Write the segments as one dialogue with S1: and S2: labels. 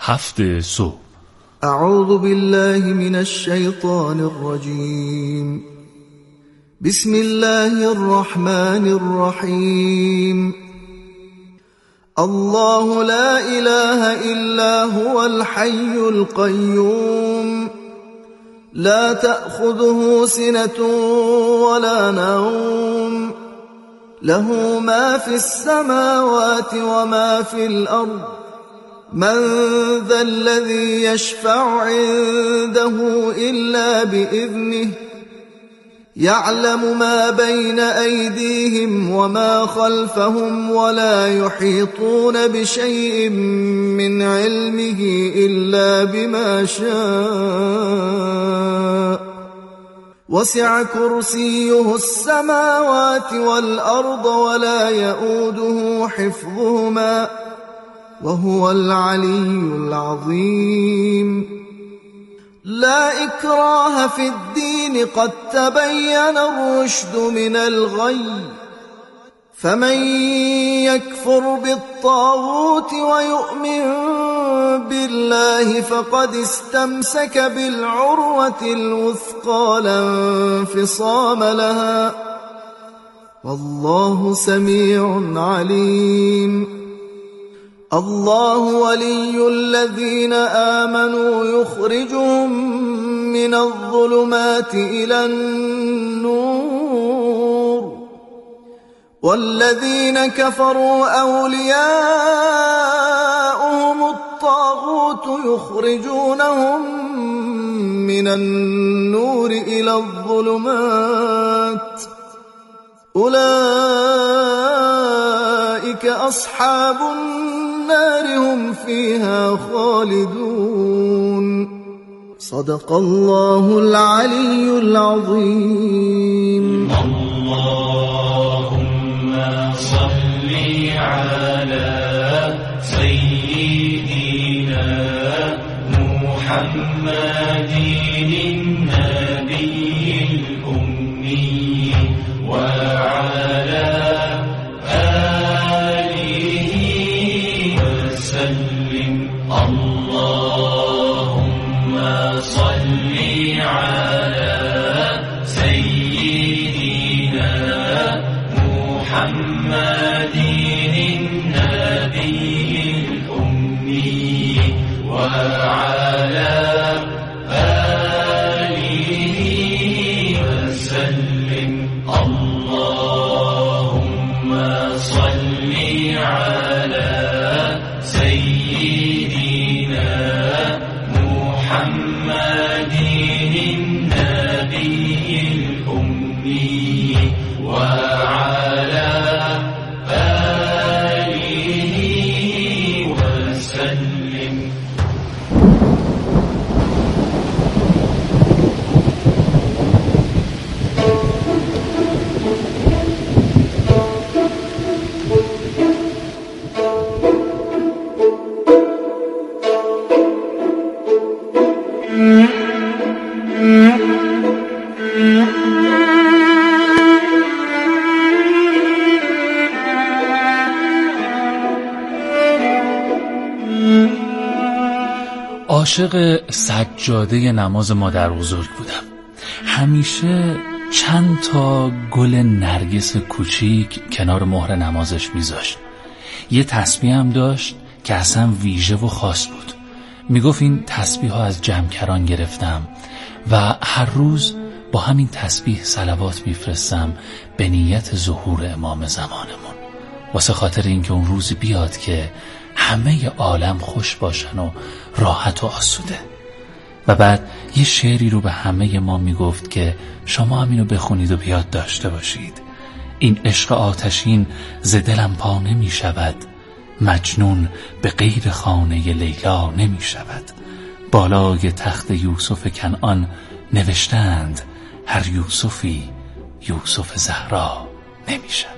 S1: 7 صبح.
S2: اعوذ بالله من الشیطان الرجیم. بسم الله الرحمن الرحیم. الله لا اله الا هو الحي القيوم لا تأخذه سنة ولا نوم له ما في السماوات وما في الأرض من ذا الذي يشفع عنده إلا بإذنه يعلم ما بين أيديهم وما خلفهم ولا يحيطون بشيء من علمه إلا بما شاء وسع كرسيه السماوات والأرض ولا يؤوده حفظهما وهو العلي العظيم. لا إكراه في الدين قد تبين الرشد من الغي فمن يكفر بالطاغوت ويؤمن بالله فقد استمسك بالعروة الوثقى لا انفصام لها والله سميع عليم. الله ولي الذين آمنوا يخرجهم من الظلمات إلى النور والذين كفروا أولياؤهم الطاغوت يخرجونهم من النور إلى الظلمات أولئك أصحاب النار هم فيها خالدون. صدق الله العلي العظيم.
S3: اللهم صل على سيدنا محمد النبي الأمي وعلى اللهم صل على سيدنا محمد النبي الأمي وعلى آله وسلم. اللهم صل على سيدنا محمد النبي الأمي وعلى آله وسلم.
S1: عاشق سجاده نماز مادر بزرگ بودم. همیشه چند تا گل نرگس کوچیک کنار مهر نمازش میذاشت. یه تسبیح هم داشت که اصلا ویژه و خاص بود. میگفت این تسبیح ها از جمکران گرفتم و هر روز با همین تسبیح صلوات میفرستم به نیت ظهور امام زمانمون، واسه خاطر اینکه اون روزی بیاد که همه عالم خوش باشن و راحت و آسوده. و بعد یه شعری رو به همه ما میگفت که شما هم اینو بخونید و بیاد داشته باشید. این عشق آتشین ز دلم پا نمی شود، مجنون به غیر خانه لیلا نمی شود. بالای تخت یوسف کنعان نوشتند هر یوسفی یوسف زهرا نمی شود.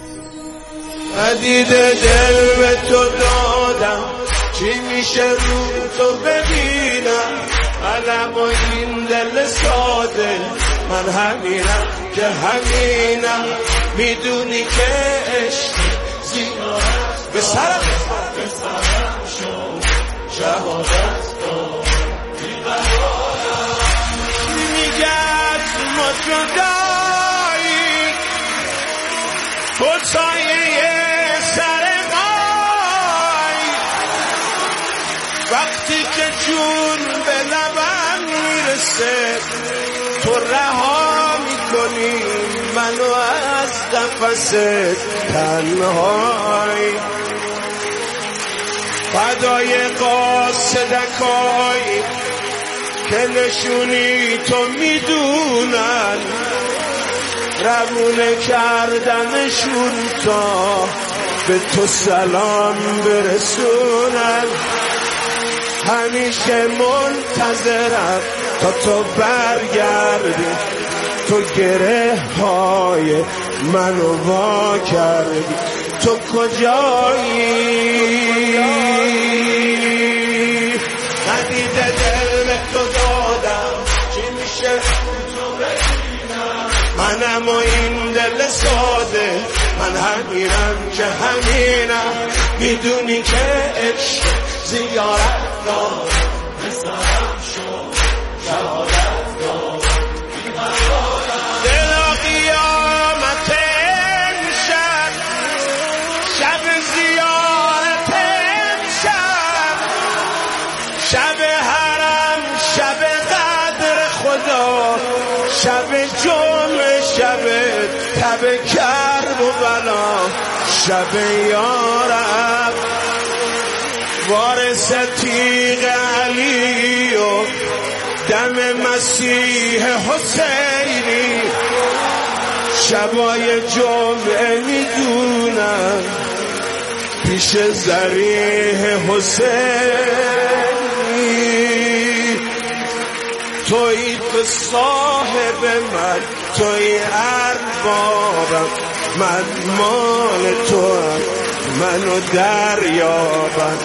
S4: ندید دل به تو دادم، چی میشه رو تو ببینم؟ منم و این دل ساده، من همینم که همینم. میدونی که عشق زیاد به سرم شو شهادت وقتی که جون به لبم میرسه تو رها میکنی منو از قفس تنهایی فدای قاصدکایی که نشونی تو میدونن روونه کردنشون تا به تو سلام برسونن همیشه منتظرم تا تو برگردی تو گره های منو وا کردی تو کجایی ندیده دل به تو دادم چی میشه تو ببینم منم و این دل ساده من همینم که همینم میدونی که عشق زیارت دار بسرم شد شهادت دار دل قیامت امشب شب زیارت امشب شب حرم شب قدر خدا شب جمعه شب تب کرب و بلا شب یارب وارث تیغ علی و دم مسیح حسینی شبای جمعه میدونم پیش ذریح حسینی توی به صاحب من توی اربابم من مال تو هم منو دریابم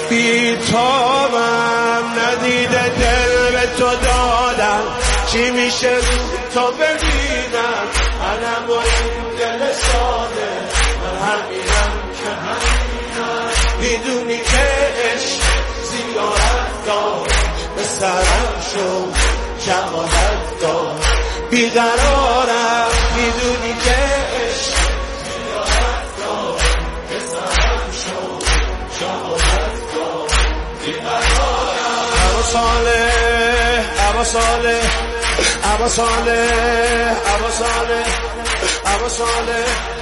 S4: بیتابم ندیده دل به تو دادم چی میشه تو ببینم منم و این دل ساده من همینم که همینم میدونی که عشق زیارت دار به سرم شد شهادت دار بیقرارم میدونی که عشق زیارت دار به سرم شد شهادت دار بیقرارم ابا صالح ابا صالح ابا صالح ابا صالح ابا صالح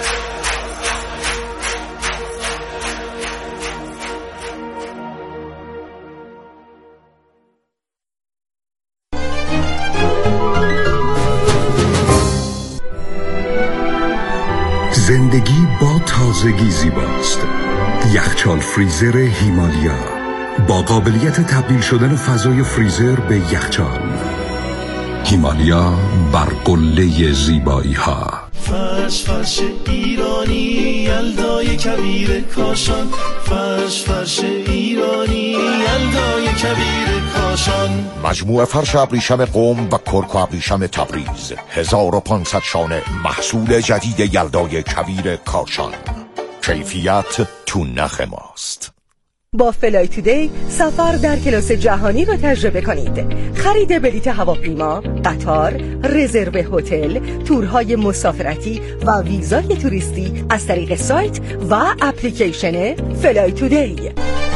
S5: زندگی با تازگی زیباست. یخچال فریزر هیمالیا با قابلیت تبدیل شدن فضای فریزر به یخچال. هیمالیا بر قله زیبایی ها.
S6: فرش ایرانی یلدای کویر کاشان فرش ایرانی یلدای کویر کاشان
S7: مجموعه فرش ابریشم قم و کرک ابریشم تبریز 1500 شانه محصول جدید یلدای کویر کاشان کیفیت تو نخ ماست.
S8: با فلای تودی سفر در کلاس جهانی را تجربه کنید. خرید بلیط هواپیما، قطار، رزرو هتل، تورهای مسافرتی و ویزای توریستی از طریق سایت و اپلیکیشن فلای تودی.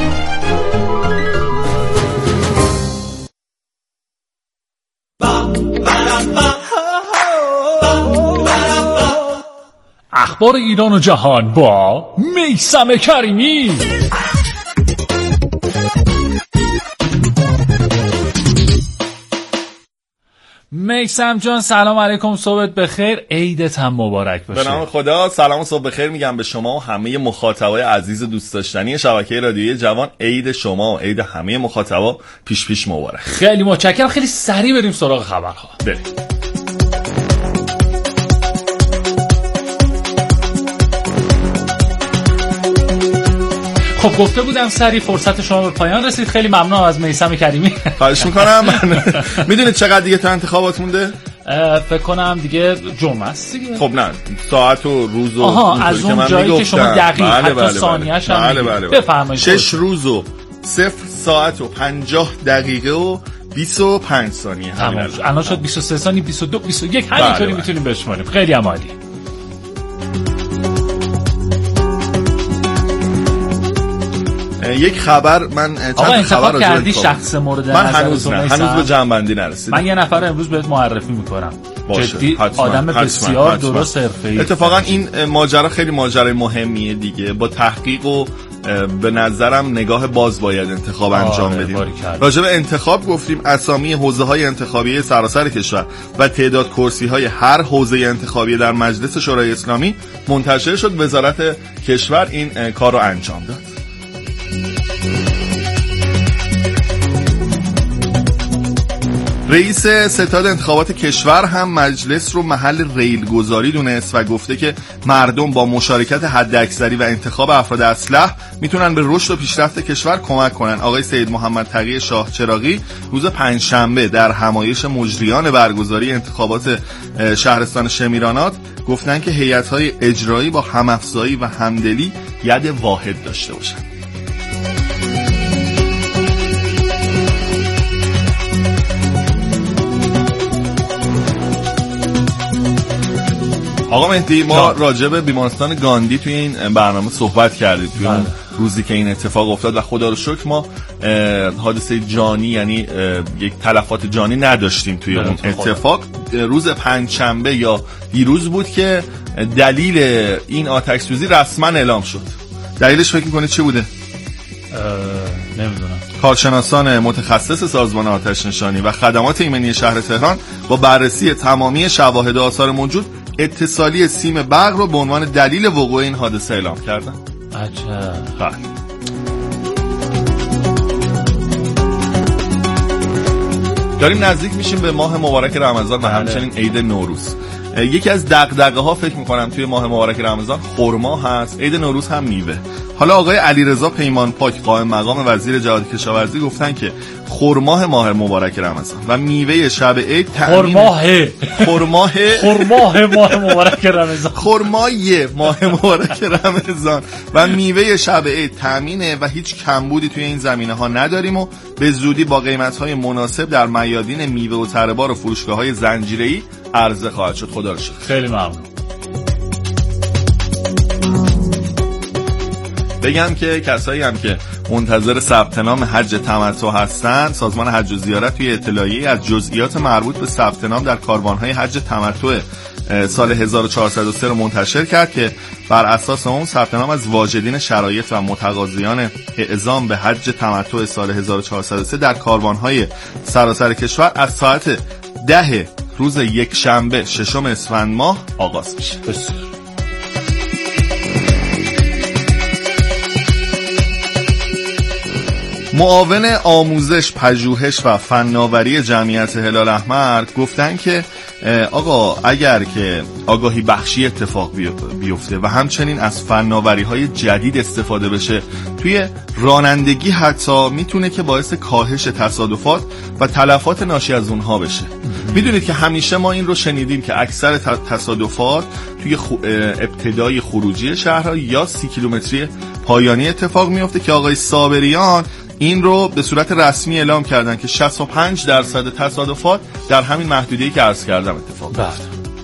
S1: اخبار ایران و جهان با میثم کریمی. میثم جان سلام علیکم، صبحت بخیر، عیدت هم مبارک باشه.
S9: به نام خدا، سلام و صبح بخیر میگم به شما و همه مخاطبای عزیز و دوست داشتنی شبکه رادیویی جوان. عید شما و عید همه مخاطبا پیش مبارک.
S1: خیلی متشکرم. خیلی سریع بریم سراغ خبرها.
S9: بریم.
S1: خب گفته بودم سری فرصت شما به پایان رسید. خیلی ممنونم از میثم کریمی.
S9: خواهش میکنم. میدونید چقدر دیگه تا انتخابات مونده؟
S1: فکر کنم دیگه جمعه است دیگه.
S9: خب نه، ساعت و روز و
S1: از اون جایی که شما دقیق حتی ثانیه‌اش هم بفرمایید.
S9: 6 روز و 0 ساعت و 50 دقیقه و 25 ثانیه.
S1: الان شد 23 ثانیه، 22 21 همینطوری میتونیم بشماریم. خیلی عالی.
S9: یک خبر من
S1: چند خبر کردی شخص مورد
S9: من هنوز به جنبندی نرسیدم.
S1: من یه نفر امروز بهت معرفی میکنم جدی آدم بسیار درست حرفه‌ای.
S9: اتفاقا این ماجرا خیلی ماجرای مهمیه دیگه. با تحقیق و به نظرم نگاه باز باید انتخاب انجام بدیم. راجع به انتخاب گفتیم، اسامی حوزه‌های انتخابی سراسر کشور و تعداد کرسی‌های هر حوزه انتخابی در مجلس شورای اسلامی منتشر شد. وزارت کشور این کار رو انجام داد. رئیس ستاد انتخابات کشور هم مجلس رو محل ریلگذاری دونست و گفته که مردم با مشارکت حداکثری و انتخاب افراد اصلح میتونن به رشد و پیشرفت کشور کمک کنن. آقای سید محمد تقی شاه چراغی روز پنجشنبه در همایش مجریان برگزاری انتخابات شهرستان شمیرانات گفتن که هیئت‌های اجرایی با هم‌افزایی و همدلی ید واحد داشته باشن. آقا مهدی، ما راجع به بیمارستان گاندی توی این برنامه صحبت کردیم توی اون روزی که این اتفاق افتاد و خدا رو شکر ما حادثه جانی یعنی یک تلفات جانی نداشتیم توی اون اتفاق. روز پنجشنبه یا دیروز بود که دلیل این آتش سوزی رسما اعلام شد. دلیلش فکر می‌کنید چی بوده؟
S1: نمیدونم.
S9: کارشناسان متخصص سازمان آتش نشانی و خدمات ایمنی شهر تهران با بررسی تمامی شواهد و آثار موجود اتصالی سیم برق رو به عنوان دلیل وقوع این حادثه اعلام کردن.
S1: عجب.
S9: داریم نزدیک میشیم به ماه مبارک رمضان و همچنین عید نوروز. یکی از دغدغه ها فکر میکنم توی ماه مبارک رمضان خرما هست، عید نوروز هم میوه. حالا آقای علیرضا پیمانپاک قائم مقام وزیر جهاد کشاورزی گفتن که خرماه ماه مبارک رمضان و میوه شب عید خرماه
S1: ماه مبارک رمضان
S9: خرمای ماه مبارک رمضان و میوه شب عید تامینه و هیچ کمبودی توی این زمینه ها نداریم و به زودی با قیمت های مناسب در میادین میوه و تره‌بار و فروشگاه های زنجیره‌ای عرضه خواهد شد. خدا رو شکر.
S1: خیلی ممنون.
S9: بگم که کسایی هم که منتظر ثبت نام حج تمتع هستن، سازمان حج و زیارت توی اطلاعیه‌ای از جزئیات مربوط به ثبت نام در کاروان‌های حج تمتع سال 1403 رو منتشر کرد که بر اساس اون ثبت نام از واجدین شرایط و متقاضیان اعزام به حج تمتع سال 1403 در کاروان‌های سراسر کشور از ساعت 10 روز یک شنبه 6 اسفند ماه آغاز میشه. معاون آموزش، پژوهش و فناوری جمعیت هلال احمر گفتن که آقا اگر که آگاهی بخشی اتفاق بیفته و همچنین از فناوری‌های جدید استفاده بشه توی رانندگی، حتی میتونه که باعث کاهش تصادفات و تلفات ناشی از اونها بشه. میدونید که همیشه ما این رو شنیدیم که اکثر تصادفات توی ابتدای خروجی شهرها یا 30 کیلومتری پایانی اتفاق میفته که آقای صابریان این رو به صورت رسمی اعلام کردن که 65% تصادفات در همین محدودیتی که عرض کردم اتفاق میفته.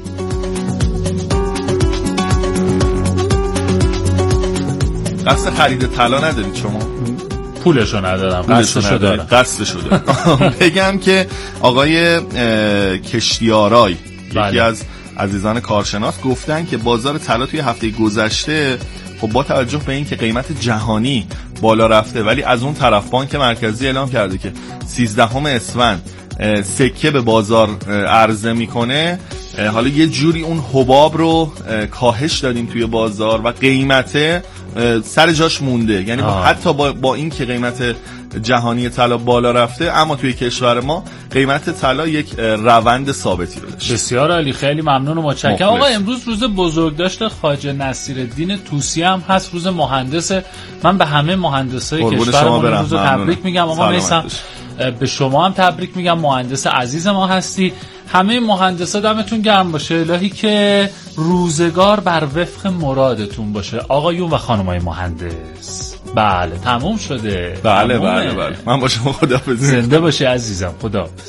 S9: قصد خرید طلا ندارید شما؟
S1: پولشو ندارم، قصدشو دارم.
S9: قصدشو دارم. بگم که آقای کشتیارای یکی از عزیزان کارشناس گفتن که بازار طلا توی هفته گذشته خب با توجه به این که قیمت جهانی بالا رفته ولی از اون طرف بانک مرکزی اعلام کرده که 13 اسفند سکه به بازار عرضه میکنه، حالا یه جوری اون حباب رو کاهش دادیم توی بازار و قیمت سر جاش مونده. یعنی حتی با این که قیمت جهانی طلا بالا رفته اما توی کشور ما قیمت طلا یک روند ثابتی رو داشته.
S1: بسیار عالی، خیلی ممنون و متشکرم. آقا امروز روز بزرگداشت خواجه نصیرالدین طوسی هم هست، روز مهندسه. من به همه مهندسای کشورمون روز تبریک میگم. آقا میسم به شما هم تبریک میگم، مهندس عزیز ما هستی. همه مهندسا دمتون گرم باشه، الهی که روزگار بر وفق مرادتون باشه آقایون و خانمای مهندس. بله تموم شده.
S9: بله بله بله. من با شما خداحافظ.
S1: زنده باشی عزیزم، خداحافظ.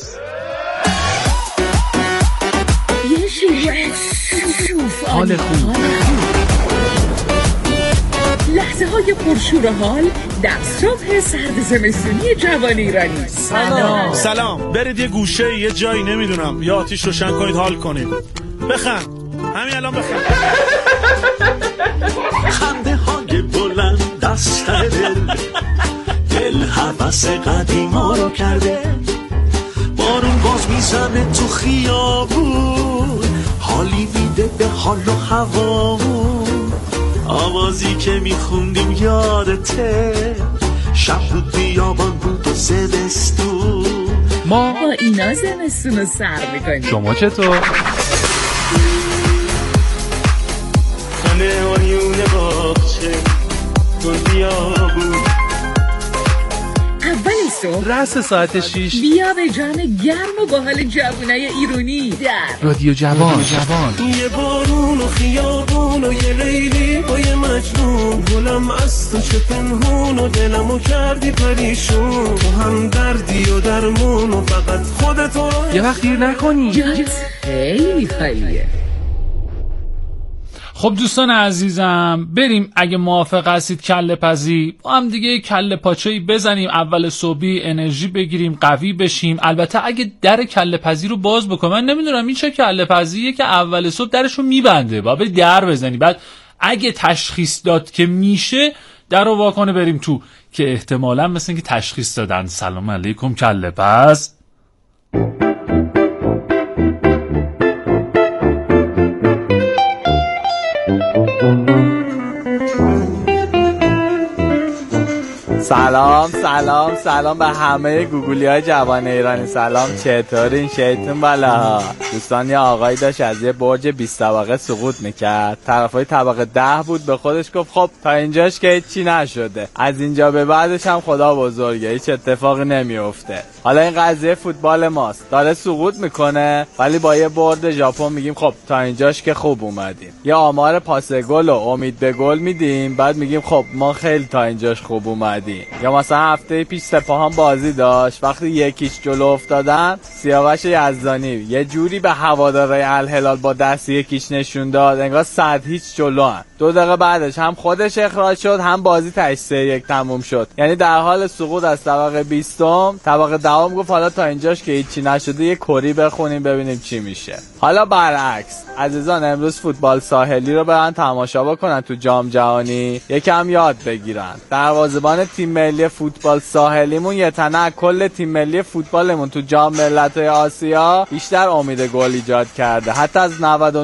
S1: حال خوب.
S10: لحظه های پرشور و حال در صبح سرد زمستونی جوان ایرانی.
S6: سلام. برید یه گوشه یه جایی نمیدونم یا آتیش روشن کنید حال کنید. بخند همین الان بخند.
S11: خنده های بلند دست دل هوس قدیما رو کرده. بارون باز میزنه تو خیابون، حالی میده به حال و هوامون. آوازی که میخوندیم یادته، شب بود بیابان بود و زمستون.
S10: ما با اینا زمستون رو سر میکنیم.
S1: شما چطور؟
S11: خانه آیون باغچه گل بیابون.
S10: اول صبح
S1: رأس ساعت 6
S10: بیا به جمع گرم و با حال جوونای ایرانی در
S1: رادیو جوان.
S11: یه بارون و خیابون و یه لیلی و یه مجنون. گلم از تو چه پنهون و دلمو کردی پریشون. تو هم دردی و درمون و فقط خودتو
S1: یه وقت دیر نکنی.
S10: جات خیلی خالیه.
S1: خب دوستان عزیزم، بریم اگه موافق هستید کله پزی با هم دیگه کله پاچه‌ای بزنیم. اول صبحی انرژی بگیریم، قوی بشیم. البته اگه در کله پزی رو باز بکنم، من نمیدونم این چه کله پزیه که اول صبح درشو میبنده، باید در بزنی، بعد اگه تشخیص داد که میشه در رو واکنه بریم تو، که احتمالا مثل اینکه تشخیص دادن. سلام علیکم کله پز.
S12: سلام به همه گوگلی های جوان ایرانی. سلام، چطورین؟ شیطون بالا. دوستان یه آقایی داشت از یه برج 20 طبقه سقوط میکرد. طرفای طبقه 10 بود، به خودش گفت خب تا اینجاش که هیچی نشده، از اینجا به بعدش هم خدا بزرگه، هیچ اتفاقی نمیفته. حالا این قضیه فوتبال ماست، داره سقوط میکنه ولی با یه برد ژاپن میگیم خب تا اینجاش که خوب اومدیم. یه آمار پاس گل و امید به گل میدیم، بعد میگیم خب ما خیلی تا اینجاش خوب اومدیم. یا مثلا هفته پیش سپاهان بازی داشت، وقتی 1-0 جلو افتادن، سیاوش یزدانی یه جوری به هوادارهای الهلال با دست 1-0 نشون داد انگار 100-0 جلوان. 2 دقیقه بعدش هم خودش اخراج شد، هم بازی 3-1 تموم شد. یعنی در حال سقوط از طبقه 20م، طبقه 10م گفت حالا تا اینجاش که هیچی نشده یه کری بخونیم ببینیم چی میشه. حالا برعکس عزیزان، امروز فوتبال ساحلی رو برن تماشا بکنن تو جام جهانی، یکم یاد بگیرن. دروازه‌بان تیم ملی فوتبال ساحلیمون یه تنه کل تیم ملی فوتبالمون تو جام ملت‌های آسیا بیشتر امید گل ایجاد کرده، حتی از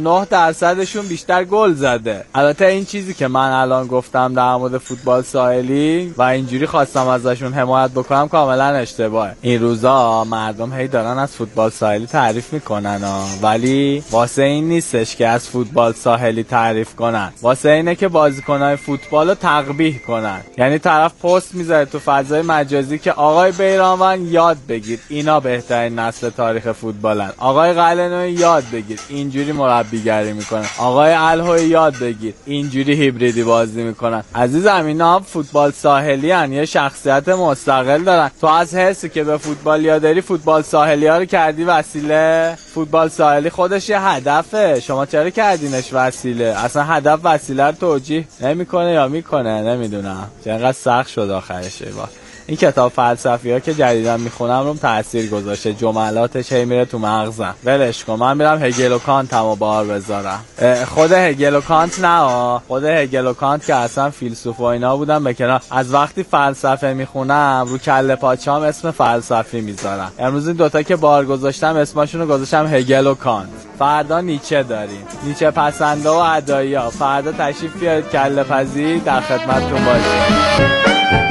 S12: 99% بیشتر گل زده. البته این چیزی که من الان گفتم در مورد فوتبال ساحلی و اینجوری خواستم ازشون حمایت بکنم کاملا اشتباهه. این روزا مردم هی دارن از فوتبال ساحلی تعریف میکنن ولی واسه این نیستش که از فوتبال ساحلی تعریف کنن، واسه اینه که بازیکن‌های فوتبال رو تقبیح کنن. یعنی طرف پست میذاره تو فضای مجازی که آقای بیرانوند یاد بگیر، اینا بهترین نسل تاریخ فوتبالن. آقای قلعه‌نویی یاد بگیر، اینجوری مربیگری میکنن. آقای الهوی یاد بگیر، اینجوری هیبریدی بازی میکنن. عزیزم اینا هم فوتبال ساحلی ان، یه شخصیت مستقل دارن. تو از حسی که به فوتبال یاد داری فوتبال ساحلی ها رو کردی وسیله. فوتبال ساحلی خودش یه هدفه، شما چرا کردینش وسیله؟ اصلا هدف وسیله رو توجیه نمیکنه یا میکنه؟ نمیدونم چقدر سخت شد آخرش. این کتاب فلسفی ها که جدیدن میخونم روم تاثیر گذاشته، جملاتش هی میره تو مغزم. ولش کن، من میرم هگل و کانتمو بار بذارم. خود هگل و کانت نه، خود هگل و کانت که اصلا فیلسوف و اینا بودن به کنار. از وقتی فلسفه میخونم رو کله پاچام اسم فلسفی میذارم. امروز این دوتا که بار گذاشتم اسمشون رو گذاشتم هگل و کانت. فردا نیچه داریم، نیچه پسنده و ادعایی ها. فردا تشریف بیارید کله پزی، در خدمتتون باشیم.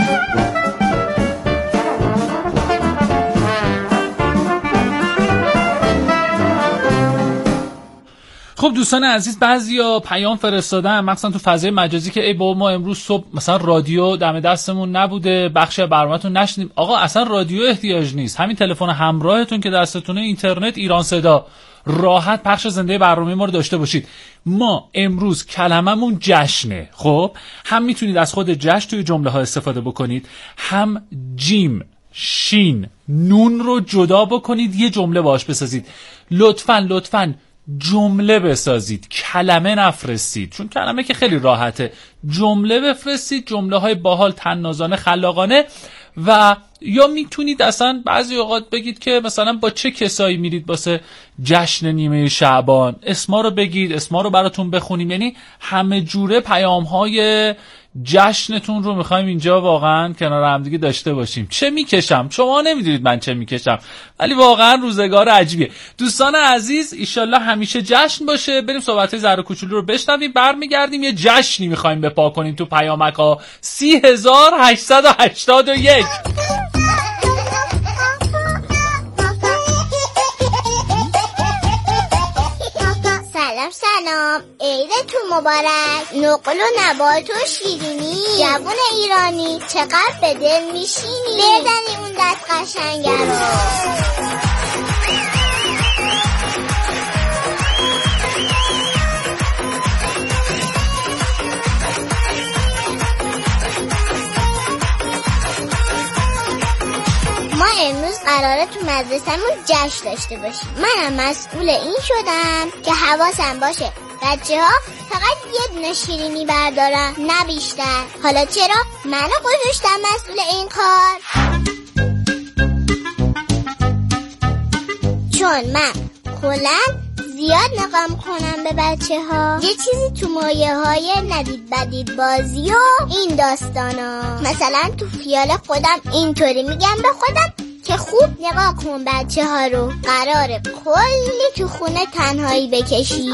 S1: خب دوستان عزیز، بعضیا پیام فرستادن مثلا تو فضای مجازی که ای بابا ما امروز صبح مثلا رادیو دم دستمون نبوده، بخشی از برنامه‌تون نشنیدیم. آقا اصلا رادیو احتیاج نیست، همین تلفن همراهتون که دستتونه، اینترنت، ایران صدا، راحت پخش زنده برنامه ما رو داشته باشید. ما امروز کلممون جشنه. خب هم میتونید از خود جشن توی جمله ها استفاده بکنید، هم جیم، شین، نون رو جدا بکنید یه جمله باش بسازید. لطفاً جمله بسازید، کلمه نفرستید، چون کلمه که خیلی راحته. جمله بفرستید، جمله های باحال، طنازانه، خلاقانه. و یا میتونید اصلا بعضی اوقات بگید که مثلا با چه کسایی میرید واسه جشن نیمه شعبان، اسما رو بگید، اسما رو براتون بخونیم. یعنی همه جوره پیام های جشنتون رو میخوایم اینجا واقعا کنار هم دیگه داشته باشیم. چه میکشم؟ شما نمیدونید من چه میکشم، ولی واقعا روزگار عجیبیه. دوستان عزیز، ایشالله همیشه جشن باشه. بریم صحبت زر کوچولو رو بشنویم، برمیگردیم یه جشنی میخوایم بپا کنیم تو پیامک ها. 30881.
S13: سلام، عیدتون مبارک. نقل و نبات و شیرینی، جوون ایرانی چقدر به دل میشینی. بزنی اون دست قشنگه رو. ما امروز قراره تو مدرسه‌مون جشن داشته باشیم. منم مسئول این شدم که حواسم باشه بچه‌ها فقط یه دونه شیرینی بردارن، نه بیشتر. حالا چرا منو گذاشتم مسئول این کار؟ چون من کلاً زیاد نگاه کنم به بچه‌ها. یه چیزی تو مایه‌های ندید بدید بازی و این داستانا. مثلا تو خیال خودم اینطوری میگم به خودم که خوب نگاه کن بچه‌ها رو، قراره کلی تو خونه تنهایی بکشی.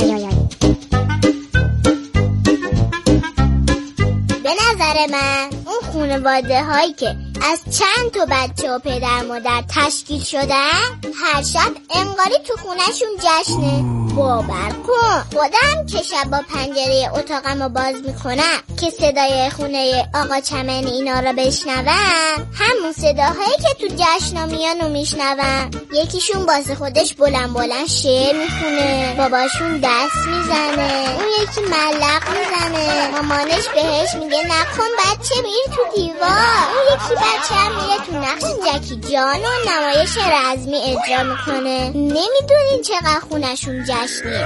S13: به نظر من اون خانواده هایی که از چند تا بچه و پدر مادر تشکیل شدن، هر شب انگاری تو خونهشون جشنه. باور کن خودم که شب با پنجره اتاقم رو باز میکنم که صدای خونه آقا چمن اینا رو بشنوم، همون صداهایی که تو جشنا میان و میشنوم. یکیشون واسه خودش بلند بلند شعر میخونه، باباشون دست میزنه، اون یکی ملق میزنه، مامانش بهش میگه نکن بچه میری تو دیوار، اون یکی بچه هم میره تو نقش جکی جان و نمایش رزمی اجرا میکنه. نمیدونین چقدر خونشون جشنیه.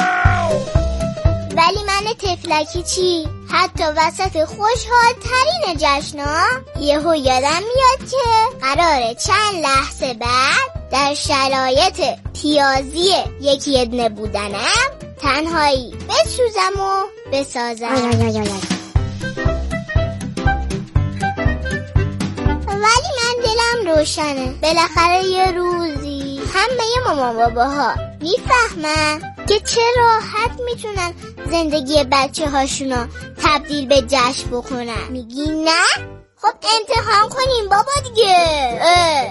S13: ولی من تفلکی چی؟ حتی وسط خوشحال ترین جشنا یهو یادم میاد که قراره چند لحظه بعد در شرایط پیازی یکی یه دونه بودنم تنهایی بسوزم و بسازم. ولی من دلم روشنه، بالاخره یه روزی همه مامان باباها میفهمن که چه راحت میتونن زندگی بچه هاشونو تبدیل به جشن بکنن. میگی نه؟ خب امتحان کنیم بابا دیگه.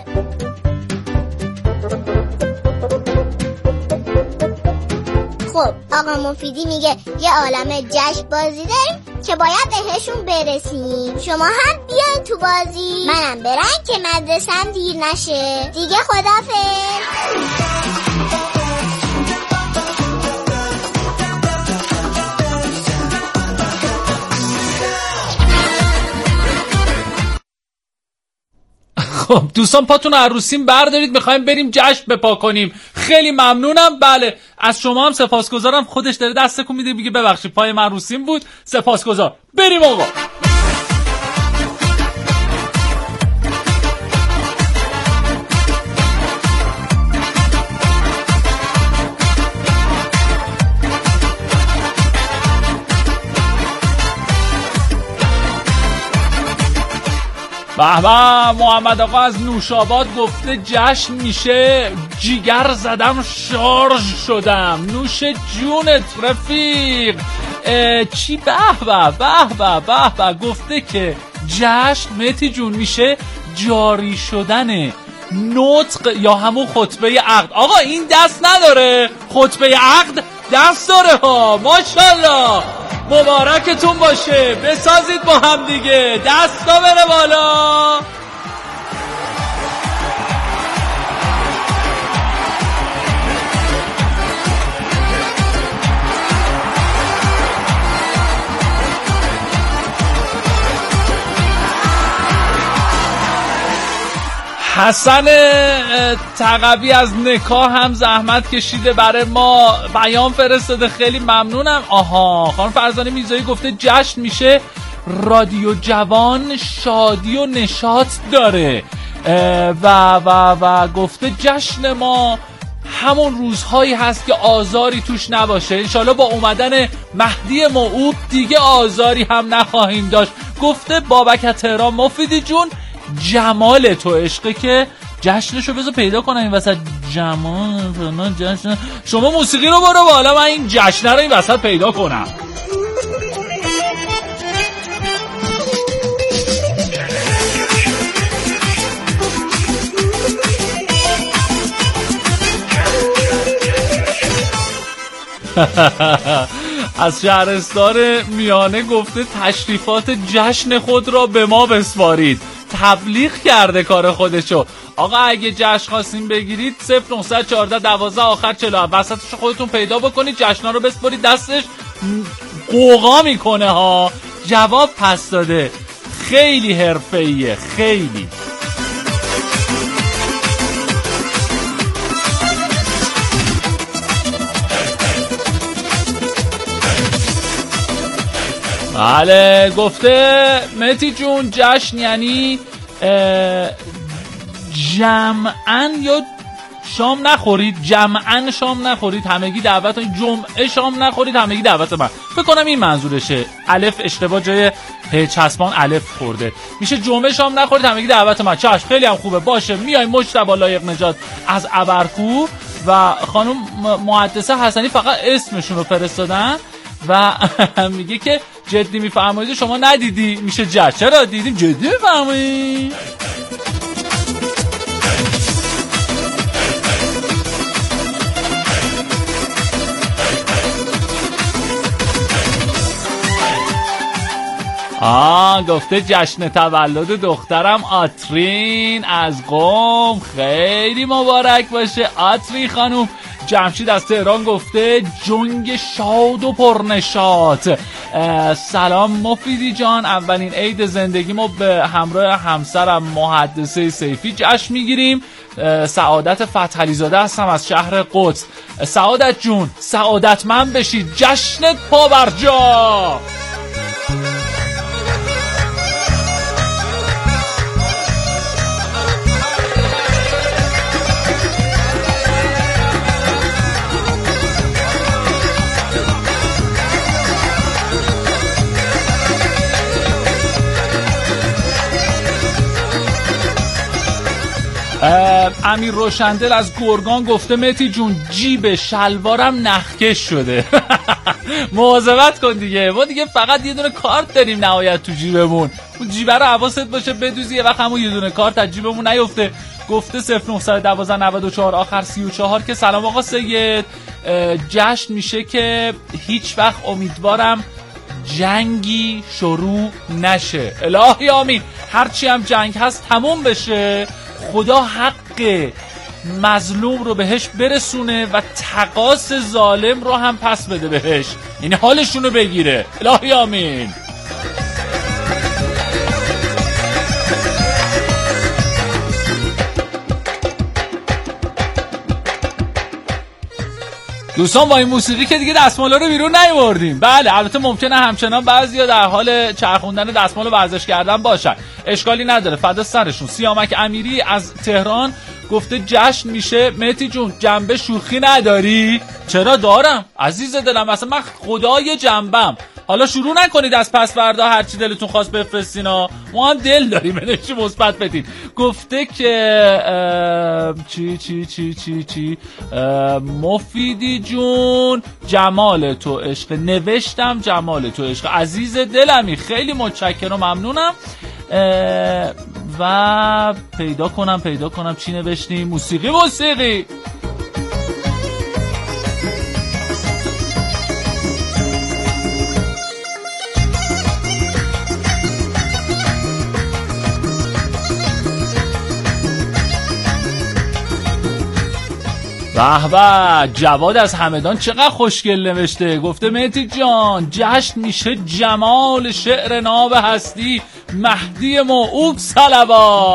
S13: خب آقا مفیدی میگه یه عالمه جشن بازی داریم که باید بهشون برسیم. شما هم بیاین تو بازی، منم برم که مدرسم دیر نشه دیگه. خدافظ.
S1: خب دوستان پاتون عروسیم بردارید، میخوایم بریم جشن بپا کنیم. خیلی ممنونم. بله از شما هم سپاسگزارم. خودش داره دستکون میده میگه ببخشید پای من عروسیم بود، سپاسگزار. بریم آقا. به محمد آقا از نوشاباد گفته جشن میشه جیگر زدم شارژ شدم. نوش جونت رفیق. چی به گفته که جشن مهدی جون میشه جاری شدن نطق یا همون خطبه عقد. آقا این دست نداره، خطبه عقد دست داره ها. ماشاءالله مبارکتون باشه. بسازید با هم دیگه، دستا بره بالا. حسن تقوی از نکاح هم زحمت کشیده برای ما پیام فرستاده، خیلی ممنونم. آها، خانم فرزانه میرزایی گفته جشن میشه رادیو جوان شادی و نشاط داره و گفته جشن ما همون روزهایی هست که آزاری توش نباشه. انشالله با اومدن مهدی موعود دیگه آزاری هم نخواهیم داشت. گفته بابک تهران مفیدی جون جمال تو عشقه که جشنشو بذار پیدا کنم این وسط. جمال جشن شما موسیقی رو برو بالا، من این جشن رو این وسط پیدا کنم. از شهرستان میانه گفته تشریفات جشن خود را به ما بسپارید. تبلیغ کرده کار خودشو. آقا اگه جشن خواستین بگیرید 0914 12 آخر 47 وسطش خودتون پیدا بکنید، جشنا رو بسپارید دستش قوقا میکنه ها. جواب پس داده. خیلی حرفه‌ایه، خیلی. بله گفته مهدی جون جشن یعنی جمعاً یا شام نخورید، جمعاً شام نخورید همگی دعوت، جمعه شام نخورید همگی دعوت من. فکر کنم این منظورشه، الف اشتباه جای چسبان الف خورده، میشه جمعه شام نخورید همگی دعوت من. چشم، خیلی هم خوبه، باشه. میای مجتبی لایق نجات از ابرکو و خانم محدثه حسنی فقط اسمشون رو فرستادن و میگه که جدی میفرمایید شما ندیدی میشه جشن. چرا دیدیم؟ جدی میفرمایید. گفته جشن تولد دخترم آترین از قم خیلی مبارک باشه آتری خانوم. جمشید از تهران گفته جنگ شاد و پرنشاط. سلام مفیدی جان، اولین عید زندگیمو به همراه همسرم محدثه سیفی جشن میگیریم. سعادت فتحعلی زاده هستم از شهر قدس. سعادت جون سعادتمند بشید، جشنت پا بر جا. امیر روشندل از گرگان گفته مهدی جون جیب شلوارم نخکش شده. مواظبت کن دیگه، ما دیگه فقط یه دونه کارت داریم نهایت تو جیبمون، اون جیبه رو حواست باشه بدوزی، یه وقت همون یه دونه کارت از جیبمون نیفته. گفته 0912 94 آخر 34 که سلام آقا سید، جشن میشه که هیچ وقت امیدوارم جنگی شروع نشه. الهی آمین، هرچی هم جنگ هست تموم بشه، خدا حق مظلوم رو بهش برسونه و تقاص ظالم رو هم پس بده بهش، یعنی حالشون رو بگیره. الهی آمین. دوستان با این موسیقی که دیگه دستمالا رو بیرون نیاوردیم. بله البته ممکنه همچنان بعضیا در حال چرخوندن دستمال و ورزش کردن باشن، اشکالی نداره، فدا سرشون. سیامک امیری از تهران گفته جشن میشه مهدی جون جنبه شوخی نداری؟ چرا دارم عزیز دلم، اصلا من خدای جنبم. حالا شروع نکنید از پس فردا هرچی دلتون خواست بفرستینا، ما هم دل داریم انرژی مثبت بدین. گفته که چی مفیدی جون جمال تو عشق، نوشتم جمال تو عشق عزیز دلمی، خیلی متشکرم و ممنونم. و پیدا کنم چی نوشتیم. موسیقی به جواد از همدان چقدر خوشگل نوشته. گفته مهدی جان جشن میشه جمال شعر ناب هستی مهدی موعود صلوات.